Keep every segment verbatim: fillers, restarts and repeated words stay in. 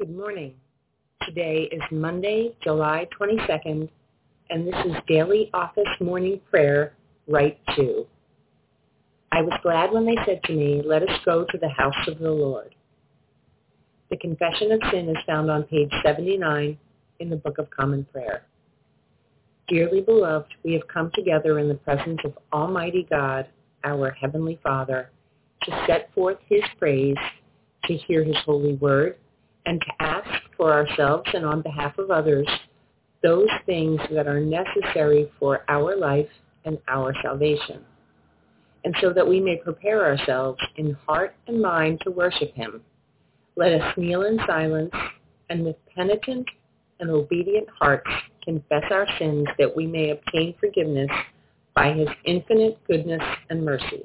Good morning. Today is Monday, July twenty-second, and this is Daily Office Morning Prayer, Rite two. I was glad when they said to me, "Let us go to the house of the Lord." The Confession of Sin is found on page seventy-nine in the Book of Common Prayer. Dearly beloved, we have come together in the presence of Almighty God, our Heavenly Father, to set forth His praise, to hear His holy word, and to ask for ourselves and on behalf of others those things that are necessary for our life and our salvation, and so that we may prepare ourselves in heart and mind to worship Him. Let us kneel in silence and with penitent and obedient hearts confess our sins that we may obtain forgiveness by His infinite goodness and mercy.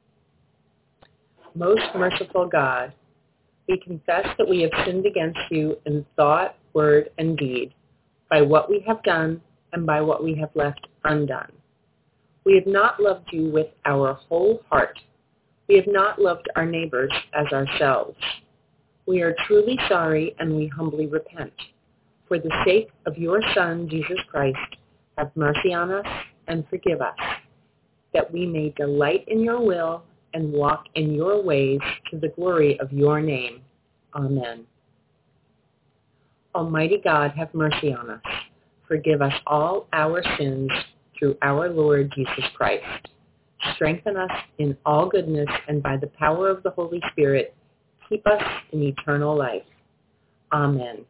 Most merciful God, we confess that we have sinned against you in thought, word, and deed, by what we have done and by what we have left undone. We have not loved you with our whole heart. We have not loved our neighbors as ourselves. We are truly sorry and we humbly repent. For the sake of your Son, Jesus Christ, have mercy on us and forgive us, that we may delight in your will and walk in your ways to the glory of your name. Amen. Almighty God, have mercy on us. Forgive us all our sins through our Lord Jesus Christ. Strengthen us in all goodness, and by the power of the Holy Spirit, keep us in eternal life. Amen.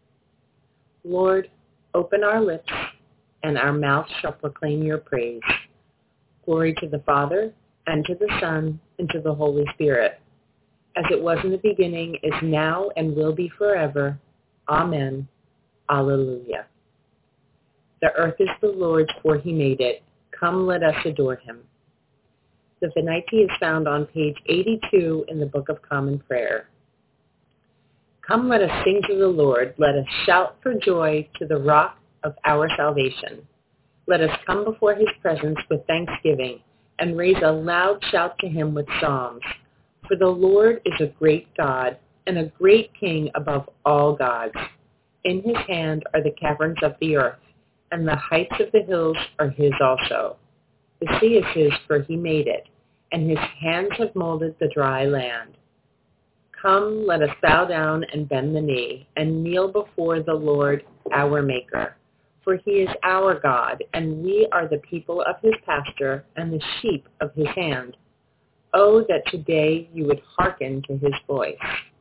Lord, open our lips, and our mouth shall proclaim your praise. Glory to the Father, and to the Son, and to the Holy Spirit, as it was in the beginning, is now, and will be forever. Amen. Alleluia. The earth is the Lord's, for He made it. Come, let us adore Him. The Venite is found on page eighty-two in the Book of Common Prayer. Come, let us sing to the Lord. Let us shout for joy to the rock of our salvation. Let us come before His presence with thanksgiving, and raise a loud shout to Him with psalms. For the Lord is a great God, and a great King above all gods. In His hand are the caverns of the earth, and the heights of the hills are His also. The sea is His, for He made it, and His hands have molded the dry land. Come, let us bow down and bend the knee, and kneel before the Lord our Maker. For He is our God, and we are the people of His pasture and the sheep of His hand. Oh, that today you would hearken to His voice.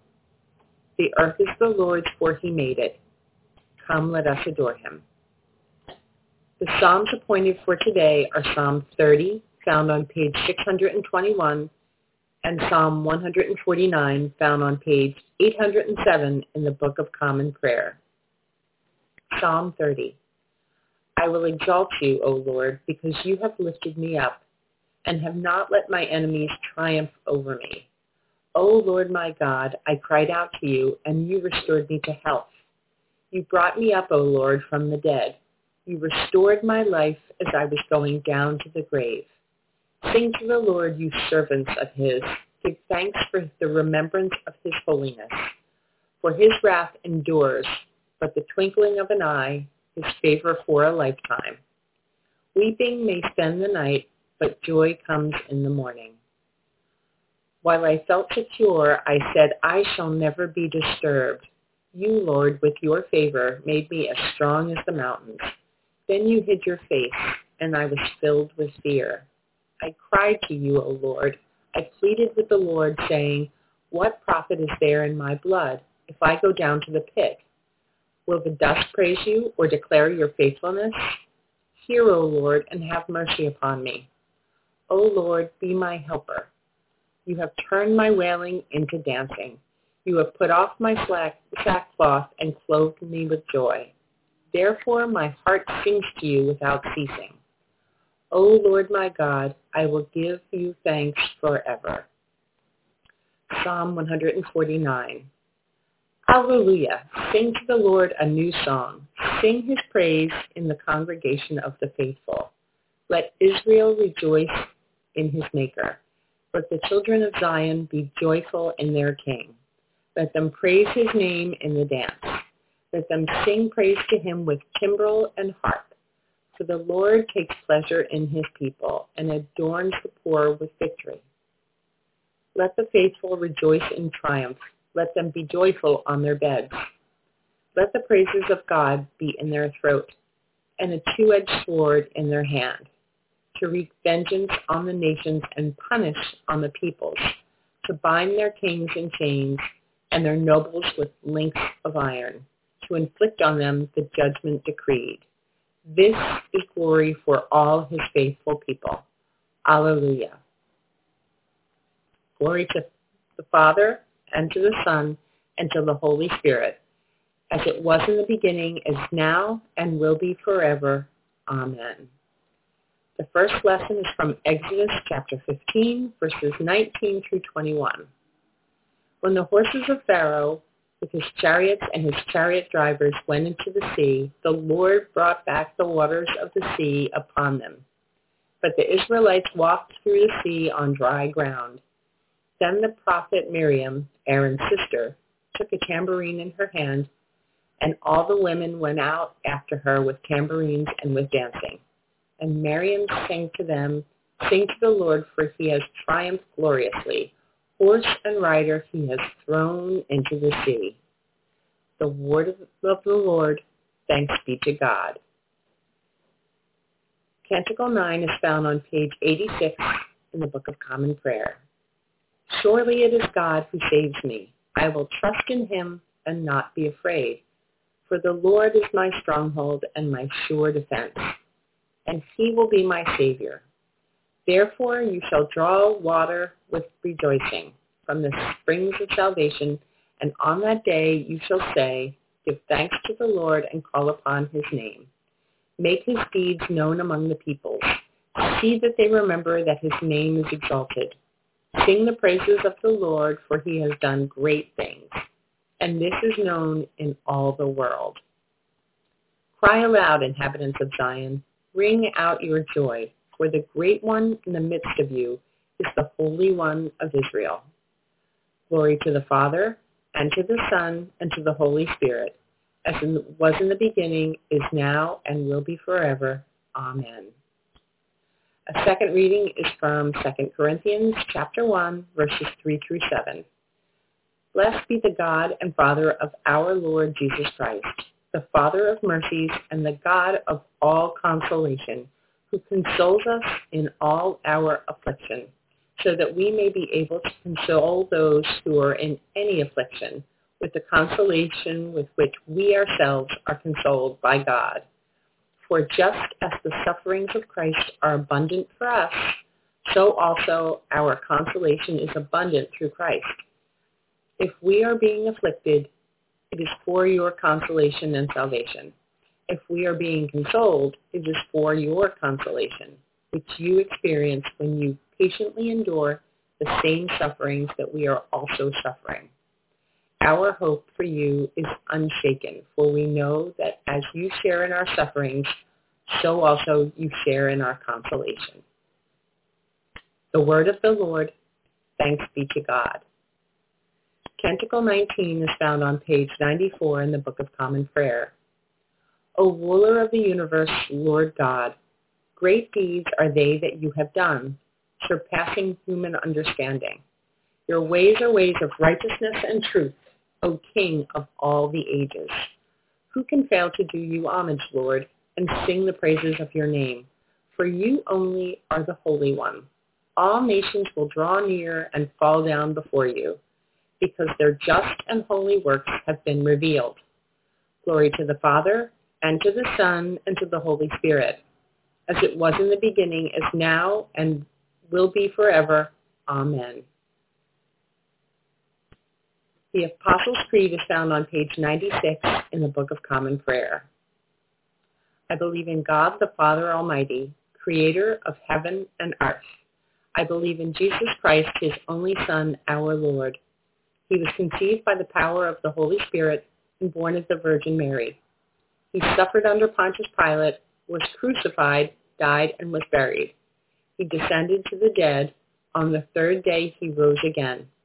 The earth is the Lord's, for He made it. Come, let us adore Him. The Psalms appointed for today are Psalm thirty, found on page six hundred twenty-one, and Psalm one hundred forty-nine, found on page eight hundred seven in the Book of Common Prayer. Psalm thirty. I will exalt you, O Lord, because you have lifted me up, and have not let my enemies triumph over me. O Lord my God, I cried out to you, and you restored me to health. You brought me up, O Lord, from the dead. You restored my life as I was going down to the grave. Sing to the Lord, you servants of His. Give thanks for the remembrance of His holiness. For His wrath endures, but the twinkling of an eye, His favor for a lifetime. Weeping may spend the night, but joy comes in the morning. While I felt secure, I said, I shall never be disturbed. You, Lord, with your favor, made me as strong as the mountains. Then you hid your face, and I was filled with fear. I cried to you, O Lord. I pleaded with the Lord, saying, what profit is there in my blood if I go down to the pit? Will the dust praise you or declare your faithfulness? Hear, O Lord, and have mercy upon me. O Lord, be my helper. You have turned my wailing into dancing. You have put off my slack, sackcloth and clothed me with joy. Therefore my heart sings to you without ceasing. O Lord my God, I will give you thanks forever. Psalm one hundred forty-nine. Alleluia. Sing to the Lord a new song. Sing His praise in the congregation of the faithful. Let Israel rejoice in his Maker. Let the children of Zion be joyful in their King. Let them praise his name in the dance. Let them sing praise to him with timbrel and harp. For the Lord takes pleasure in his people and adorns the poor with victory. Let the faithful rejoice in triumph. Let them be joyful on their beds. Let the praises of God be in their throat and a two-edged sword in their hand, to wreak vengeance on the nations and punish on the peoples, to bind their kings in chains and their nobles with links of iron, to inflict on them the judgment decreed. This is glory for all his faithful people. Alleluia. Glory to the Father, and to the Son, and to the Holy Spirit, as it was in the beginning, is now, and will be forever. Amen. The first lesson is from Exodus chapter fifteen, verses nineteen through twenty-one. When the horses of Pharaoh, with his chariots and his chariot drivers, went into the sea, the Lord brought back the waters of the sea upon them. But the Israelites walked through the sea on dry ground. Then the prophet Miriam, Aaron's sister, took a tambourine in her hand, and all the women went out after her with tambourines and with dancing. And Miriam sang to them, "Sing to the Lord, for he has triumphed gloriously. Horse and rider he has thrown into the sea." The word of the Lord. Thanks be to God. Canticle nine is found on page eighty-six in the Book of Common Prayer. Surely it is God who saves me. I will trust in him and not be afraid. For the Lord is my stronghold and my sure defense, and he will be my Savior. Therefore you shall draw water with rejoicing from the springs of salvation, and on that day you shall say, "Give thanks to the Lord and call upon his name. Make his deeds known among the peoples. See that they remember that his name is exalted. Sing the praises of the Lord, for he has done great things, and this is known in all the world. Cry aloud, inhabitants of Zion. Ring out your joy, for the great one in the midst of you is the Holy One of Israel. Glory to the Father, and to the Son, and to the Holy Spirit, as it was in the beginning, is now, and will be forever. Amen. A second reading is from Second Corinthians chapter one, verses three through seven. Blessed be the God and Father of our Lord Jesus Christ, the Father of mercies and the God of all consolation, who consoles us in all our affliction, so that we may be able to console those who are in any affliction with the consolation with which we ourselves are consoled by God. For just as the sufferings of Christ are abundant for us, so also our consolation is abundant through Christ. If we are being afflicted, it is for your consolation and salvation. If we are being consoled, it is for your consolation, which you experience when you patiently endure the same sufferings that we are also suffering. Our hope for you is unshaken, for we know that as you share in our sufferings, so also you share in our consolation. The word of the Lord. Thanks be to God. Canticle nineteen is found on page ninety-four in the Book of Common Prayer. O ruler of the universe, Lord God, great deeds are they that you have done, surpassing human understanding. Your ways are ways of righteousness and truth, O King of all the ages. Who can fail to do you homage, Lord, and sing the praises of your name? For you only are the Holy One. All nations will draw near and fall down before you, because their just and holy works have been revealed. Glory to the Father, and to the Son, and to the Holy Spirit, as it was in the beginning, is now, and will be forever. Amen. The Apostles' Creed is found on page ninety-six in the Book of Common Prayer. I believe in God the Father Almighty, creator of heaven and earth. I believe in Jesus Christ, his only Son, our Lord. He was conceived by the power of the Holy Spirit and born of the Virgin Mary. He suffered under Pontius Pilate, was crucified, died, and was buried. He descended to the dead. On the third day he rose again.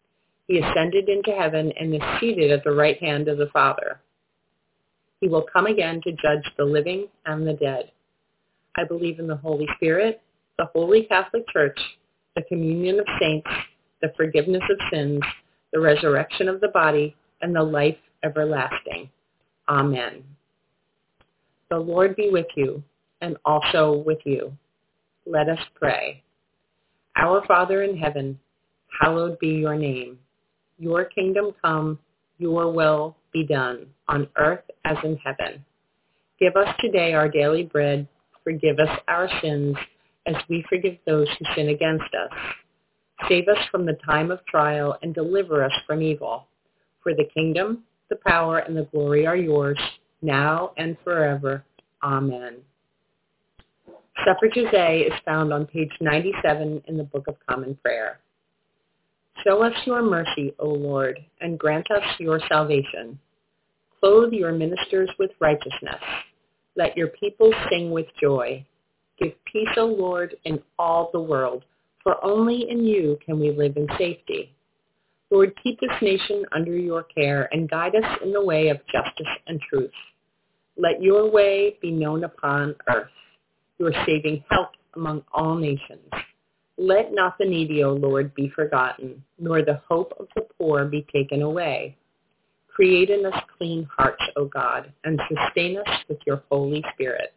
He ascended into heaven and is seated at the right hand of the Father. He will come again to judge the living and the dead. I believe in the Holy Spirit, the Holy Catholic Church, the communion of saints, the forgiveness of sins, the resurrection of the body, and the life everlasting. Amen. The Lord be with you, and also with you. Let us pray. Our Father in heaven, hallowed be your name. Your kingdom come, your will be done, on earth as in heaven. Give us today our daily bread. Forgive us our sins, as we forgive those who sin against us. Save us from the time of trial, and deliver us from evil. For the kingdom, the power, and the glory are yours, now and forever. Amen. Suffrages A is found on page ninety-seven in the Book of Common Prayer. Show us your mercy, O Lord, and grant us your salvation. Clothe your ministers with righteousness. Let your people sing with joy. Give peace, O Lord, in all the world, for only in you can we live in safety. Lord, keep this nation under your care and guide us in the way of justice and truth. Let your way be known upon earth, your saving help among all nations. Let not the needy, O Lord, be forgotten, nor the hope of the poor be taken away. Create in us clean hearts, O God, and sustain us with your Holy Spirit.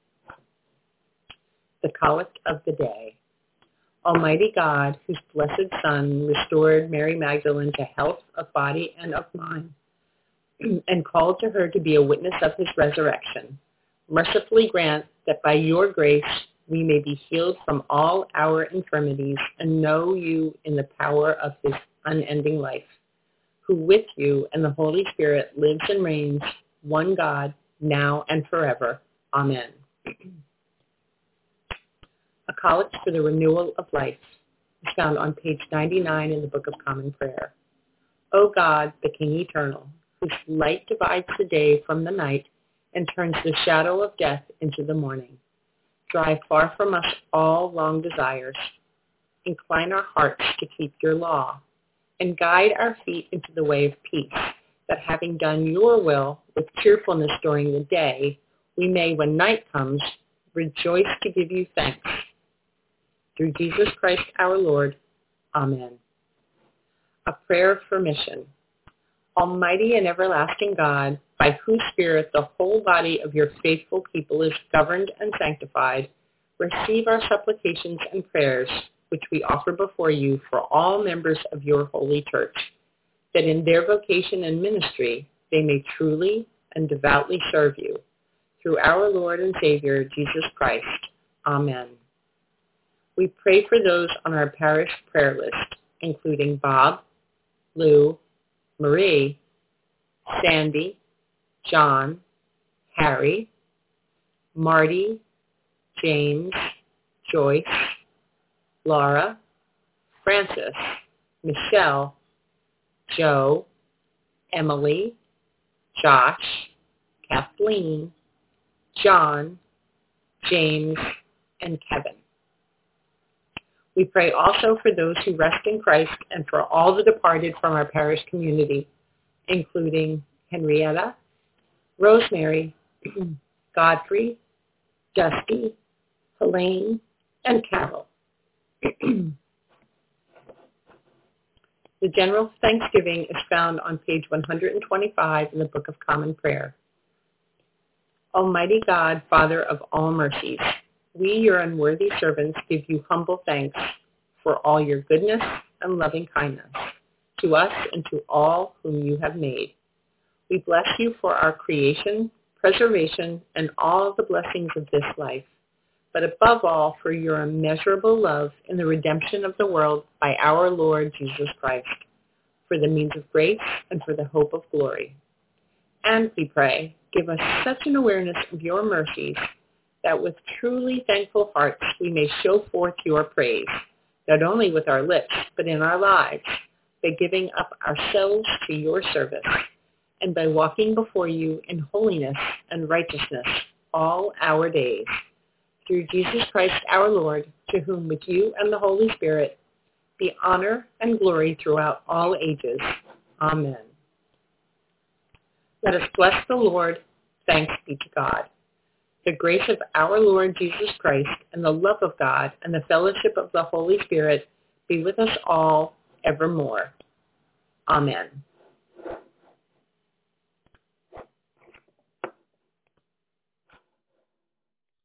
The Collect of the Day. Almighty God, whose blessed Son restored Mary Magdalene to health of body and of mind, and called to her to be a witness of his resurrection, mercifully grant that by your grace we may be healed from all our infirmities and know you in the power of his unending life, who with you and the Holy Spirit lives and reigns, one God, now and forever. Amen. A Collect for the Renewal of Life is found on page ninety-nine in the Book of Common Prayer. O God, the King eternal, whose light divides the day from the night and turns the shadow of death into the morning, drive far from us all wrong desires. Incline our hearts to keep your law, and guide our feet into the way of peace, that having done your will with cheerfulness during the day, we may, when night comes, rejoice to give you thanks. Through Jesus Christ our Lord. Amen. A prayer for mission. Almighty and everlasting God, by whose Spirit the whole body of your faithful people is governed and sanctified, receive our supplications and prayers, which we offer before you for all members of your holy church, that in their vocation and ministry they may truly and devoutly serve you. Through our Lord and Savior, Jesus Christ. Amen. We pray for those on our parish prayer list, including Bob, Lou, Marie, Sandy, John, Harry, Marty, James, Joyce, Laura, Francis, Michelle, Joe, Emily, Josh, Kathleen, John, James, and Kevin. We pray also for those who rest in Christ and for all the departed from our parish community, including Henrietta, Rosemary, Godfrey, Dusty, Helene, and Carol. The General Thanksgiving is found on page one hundred twenty-five in the Book of Common Prayer. Almighty God, Father of all mercies, we, your unworthy servants, give you humble thanks for all your goodness and loving kindness to us and to all whom you have made. We bless you for our creation, preservation, and all the blessings of this life, but above all for your immeasurable love in the redemption of the world by our Lord Jesus Christ, for the means of grace and for the hope of glory. And we pray, give us such an awareness of your mercies that with truly thankful hearts we may show forth your praise, not only with our lips, but in our lives, by giving up ourselves to your service, and by walking before you in holiness and righteousness all our days. Through Jesus Christ our Lord, to whom with you and the Holy Spirit be honor and glory throughout all ages. Amen. Let us bless the Lord. Thanks be to God. The grace of our Lord Jesus Christ and the love of God and the fellowship of the Holy Spirit be with us all evermore. Amen.